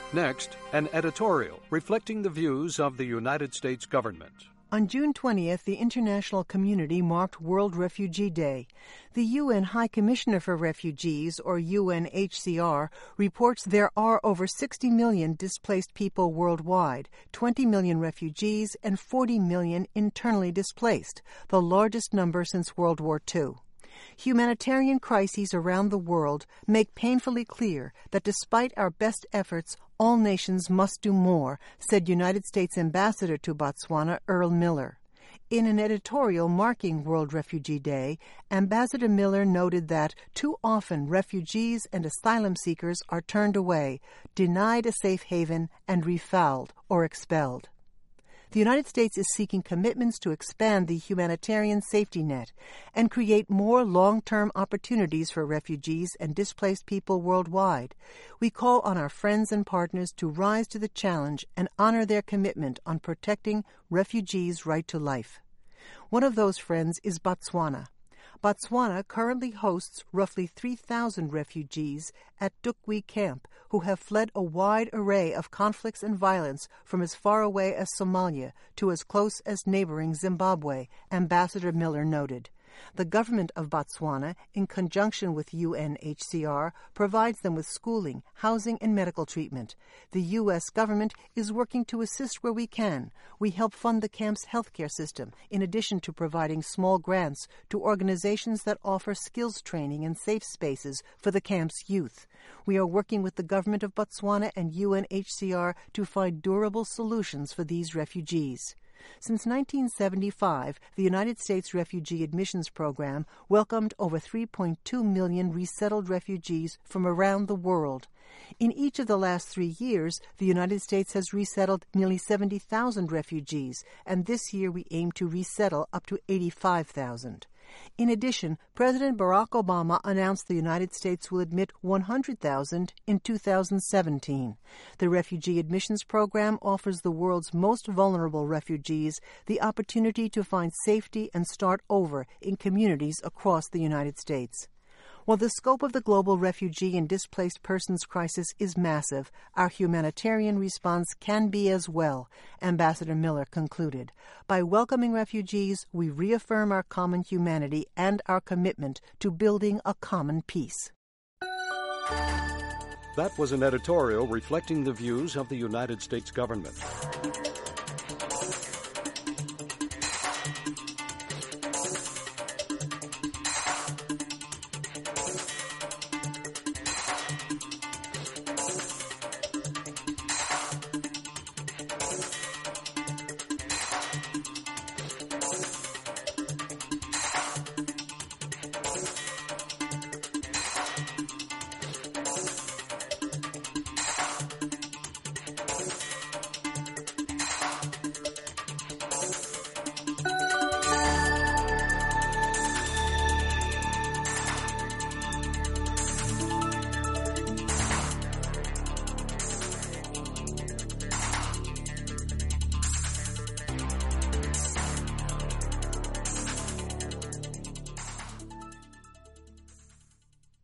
Next, an editorial reflecting the views of the United States government. On June 20th, the international community marked World Refugee Day. The UN High Commissioner for Refugees, or UNHCR, reports there are over 60 million displaced people worldwide, 20 million refugees, and 40 million internally displaced, the largest number since World War II. Humanitarian crises around the world make painfully clear that despite our best efforts, all nations must do more, said United States Ambassador to Botswana, Earl Miller. In an editorial marking World Refugee Day, Ambassador Miller noted that too often refugees and asylum seekers are turned away, denied a safe haven, and refouled or expelled. The United States is seeking commitments to expand the humanitarian safety net and create more long-term opportunities for refugees and displaced people worldwide. We call on our friends and partners to rise to the challenge and honor their commitment on protecting refugees' right to life. One of those friends is Botswana. Botswana currently hosts roughly 3,000 refugees at Dukwi Camp who have fled a wide array of conflicts and violence from as far away as Somalia to as close as neighboring Zimbabwe, Ambassador Miller noted. The government of Botswana, in conjunction with UNHCR, provides them with schooling, housing, and medical treatment. The U.S. government is working to assist where we can. We help fund the camp's healthcare system, in addition to providing small grants to organizations that offer skills training and safe spaces for the camp's youth. We are working with the government of Botswana and UNHCR to find durable solutions for these refugees. Since 1975, the United States Refugee Admissions Program welcomed over 3.2 million resettled refugees from around the world. In each of the last 3 years, the United States has resettled nearly 70,000 refugees, and this year we aim to resettle up to 85,000. In addition, President Barack Obama announced the United States will admit 100,000 in 2017. The Refugee Admissions Program offers the world's most vulnerable refugees the opportunity to find safety and start over in communities across the United States. While the scope of the global refugee and displaced persons crisis is massive, our humanitarian response can be as well, Ambassador Miller concluded. By welcoming refugees, we reaffirm our common humanity and our commitment to building a common peace. That was an editorial reflecting the views of the United States government.